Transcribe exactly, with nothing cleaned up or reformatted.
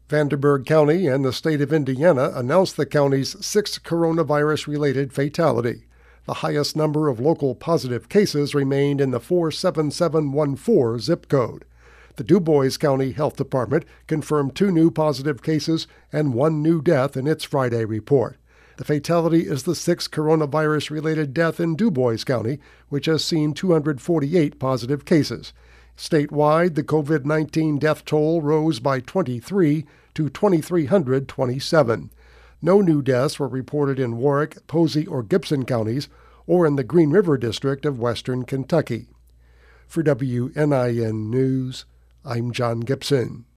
Vanderburgh County and the state of Indiana announced the county's sixth coronavirus-related fatality. The highest number of local positive cases remained in the four seven seven one four zip code. The DuBois County Health Department confirmed two new positive cases and one new death in its Friday report. The fatality is the sixth coronavirus-related death in DuBois County, which has seen two hundred forty-eight positive cases. Statewide, the COVID nineteen death toll rose by twenty-three to two thousand three hundred twenty-seven. No new deaths were reported in Warwick, Posey, or Gibson counties, or in the Green River District of western Kentucky. For W N I N News, I'm John Gibson.